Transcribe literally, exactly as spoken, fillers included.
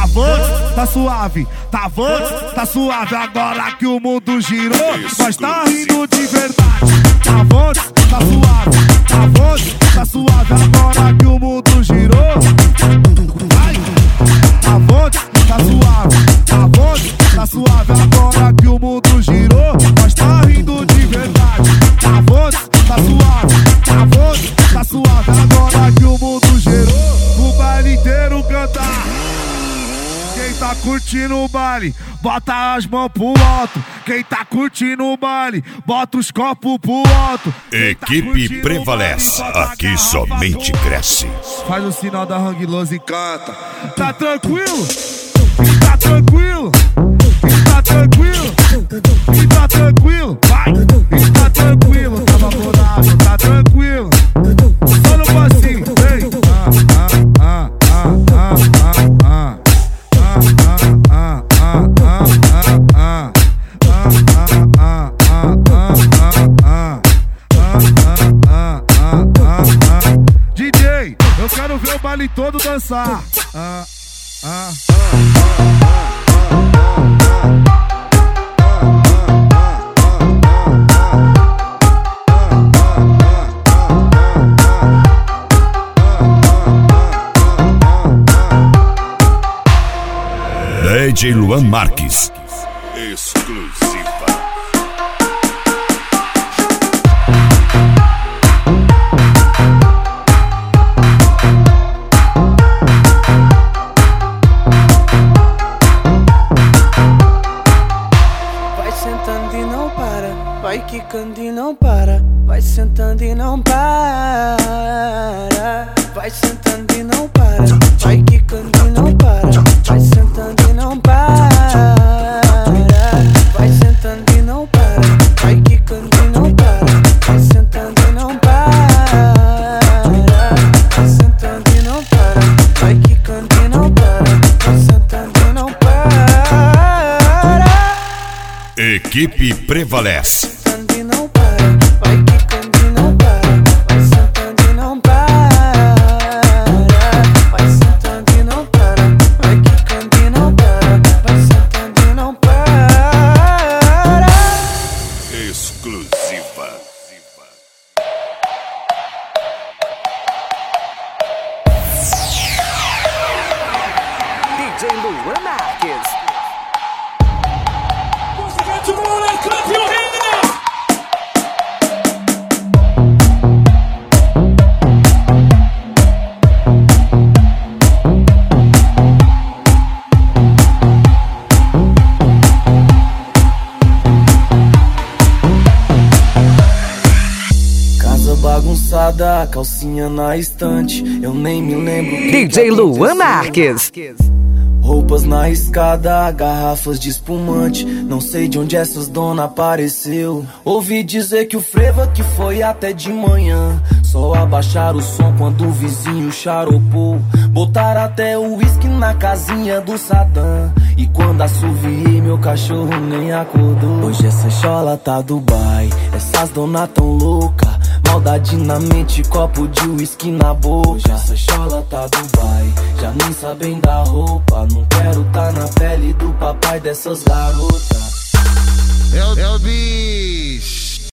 Avante, tá suave, tá avante, tá suave. Agora que o mundo girou, nós tá rindo de verdade. Avante, tá suave, tá avante, tá suave. Agora que o mundo girou, vai. Avante, tá suave, tá avante, tá suave. Agora que o mundo girou, nós tá rindo de verdade. Avante, tá suave, tá avante, tá suave. Agora que o mundo girou, o baile inteiro cantar. Quem tá curtindo o baile, bota as mãos pro alto. Quem tá curtindo o baile, bota os copos pro alto. Equipe tá Prevalece, baile, aqui somente cresce. Faz o sinal da Hang Loose e canta. Tá tranquilo? Tá tranquilo? Tá tranquilo? Tá tranquilo? Vai! Tá tranquilo? Tá vaporado, tá tranquilo? Só no passinho, vem! Ah, ah, ah, ah, ah, ah. D J, eu quero ver o baile todo dançar. Ah, ah, D J Luan Marques. Exclusiva. Vai sentando e não para, vai quicando e não para, vai sentando e não para, vai sentando e não para, vai quicando e não para, vai sentando e não para, vai sentando e não para, vai quicando e não para, vai sentando e não para, vai sentando e não para, vai quicando e não para, vai sentando e não para. Equipe Prevalece. Sentando e não para, vai quicando e não para, vai sentando e não para, vai sentando e não para, vai quicando e não para, vai sentando e não para. Exclusiva. D J Luan Marques. Bagunçada, calcinha na estante, eu nem me lembro. D J Luan Marques. Roupas na escada, garrafas de espumante, não sei de onde essas dona apareceu. Ouvi dizer que o frevo que foi até de manhã, só abaixar o som quando o vizinho charopou. Botaram até o uísque na casinha do Sadam, e quando assoviei meu cachorro nem acordou. Hoje essa chola tá Dubai, essas dona tão louca, maldade na mente, copo de uísque na boca. Hoje essa chola tá Dubai, já nem sabem da roupa. Não quero tá na pele do papai dessas garotas. É o, é o bicho.